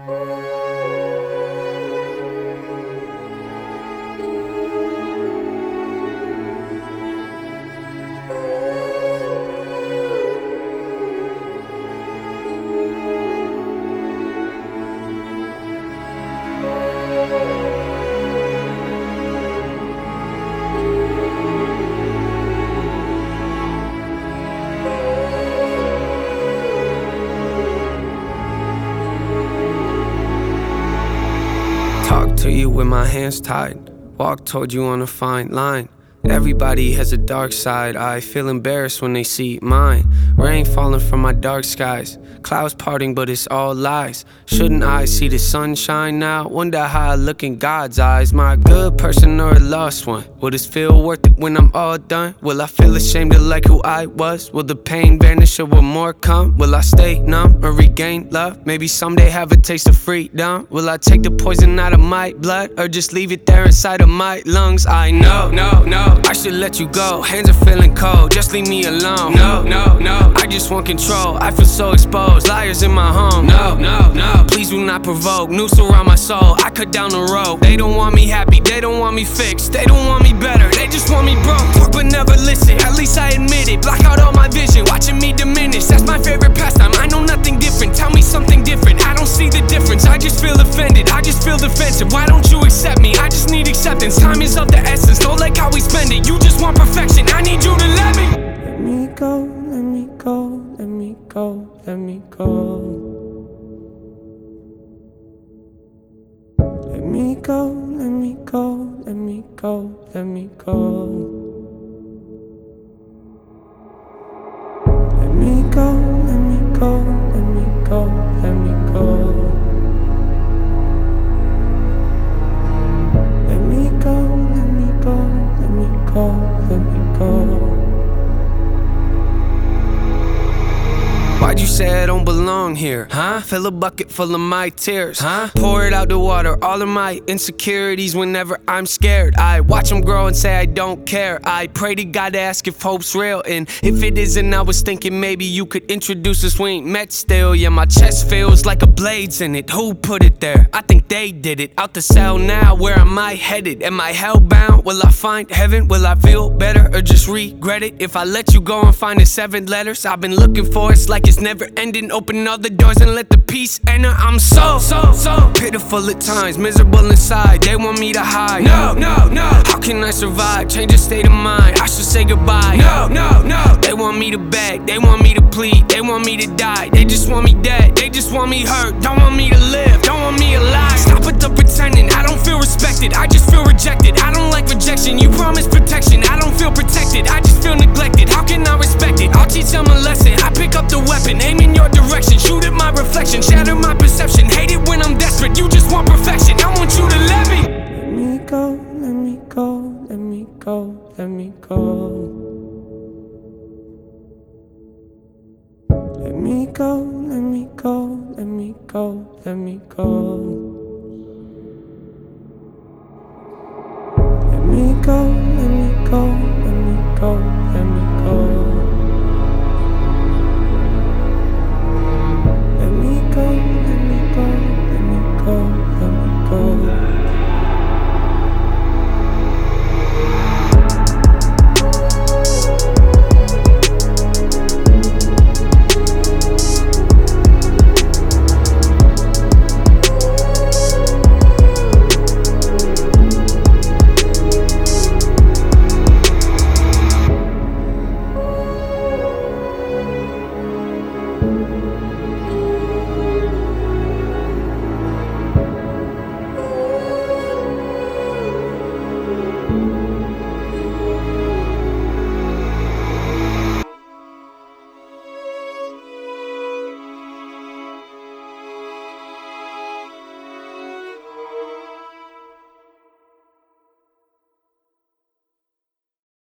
Talk to you with my hands tied, walk toward you on a fine line. Everybody has a dark side, I feel embarrassed when they see mine. Rain falling from my dark skies, clouds parting but it's all lies. Shouldn't I see the sunshine now? Wonder how I look in God's eyes. Am I a good person or a lost one? Will this feel worth it when I'm all done? Will I feel ashamed of like who I was? Will the pain vanish or will more come? Will I stay numb or regain love? Maybe someday have a taste of freedom. Will I take the poison out of my blood or just leave it there inside of my lungs? I know, no, I should let you go. Hands are feeling cold, just leave me alone. No, I just want control. I feel so exposed, liars in my home. No, please do not provoke. Noose around my soul, I cut down the rope. They don't want me happy, they don't want me fixed. They don't want me better, they just want me broke. Talk but never listen, at least I admit it. Block out all my vision, watching me diminish. That's my favorite pastime, I know nothing different. Tell me something different, I don't see the difference. I just feel offended, I just feel defensive. Why don't you accept me? I just need acceptance. Time is of the essence, don't like how we spend it. You just want perfection, I need you to let me. Let me go, let me go, let me go, let me go. Let me go, let me go, let me go, let me go. Let me go, let me go, let me go, let me go. Let me go, let me go, let me go, let me go. Why'd you say I don't belong here, huh? Fill a bucket full of my tears, huh? Pour it out the water, all of my insecurities whenever I'm scared. I watch them grow and say I don't care. I pray to God to ask if hope's real, and if it isn't, I was thinking maybe you could introduce us. We ain't met still, yeah, my chest feels like a blade's in it. Who put it there? I think they did it. Out the cell now, where am I headed? Am I hellbound? Will I find heaven? Will I feel better or just regret it? If I let you go and find the 7 letters I've been looking for, it's like it's never ending. Open all the doors and let the peace enter. I'm so pitiful at times, miserable inside. They want me to hide. No, how can I survive? Change the state of mind, I should say goodbye. No, they want me to beg, they want me to plead, they want me to die. They just want me dead, they just want me hurt. Don't want me to live, don't want me alive. Stop with the pretending, I don't feel respected, I just feel rejected. I don't like rejection, you promise protection, I don't feel protected, I just feel neglected. How can I respect it? I'll teach them a lesson. I pick up the weapon, aim in your direction, shoot at my reflection, shatter my perception. Hate it when I'm desperate, you just want perfection. I want you to let me. Let me go, let me go, let me go, let me go. Let me go, let me go, let me go, let me go.